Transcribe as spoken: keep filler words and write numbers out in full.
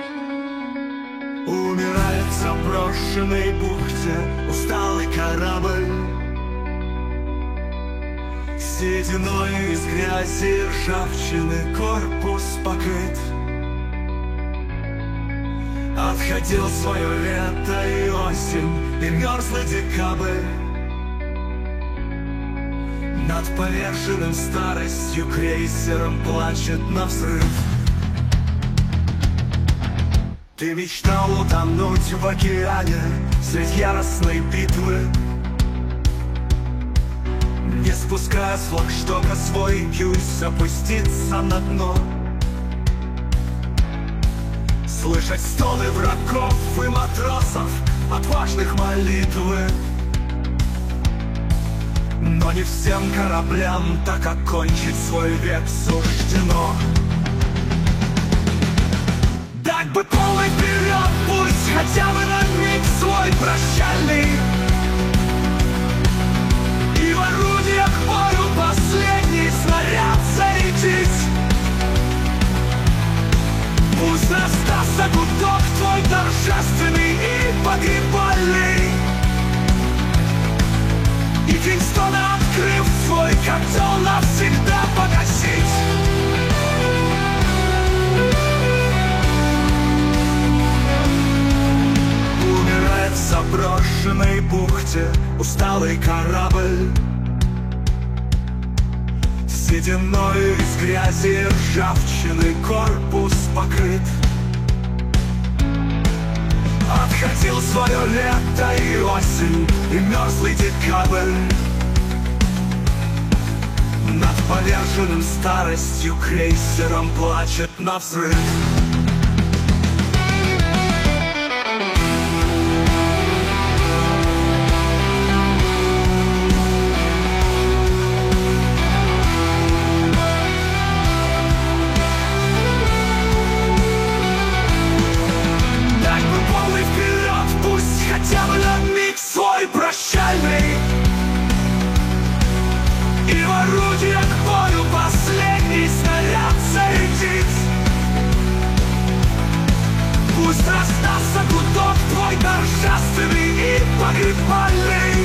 Умирает в заброшенной бухте усталый корабль, сединой из грязи и ржавчины корпус покрыт. Отходил свое лето и осень, и мерзлый декабрь. Над поверженным старостью крейсером плачет навзрыв. Ты мечтал утонуть в океане средь яростной битвы, не спуская с флагштока свой пюс, опуститься на дно, слышать стоны врагов и матросов, отважных молитвы. Но не всем кораблям так окончить свой век суждено. Дать бы полный вперед, пусть хотя бы на миг свой прощальный, и в орудиях бою последний снаряд зарядить. Пусть раздастся гудок твой торжественный и погребальный, и Кингстона, открыв свой котел, навсегда погасить. Умирает в заброшенной бухте усталый корабль, сединой из грязи и ржавчины корпус покрыт. Отходил свое лето и осень, и мерзлый декабрь. Над поверженным старостью крейсером плачет навзрыв. Хотя бы на миг свой прощальный, и в орудиях к бою последний снаряд зарядить. Пусть раздастся гудок твой торжественный и погребальный,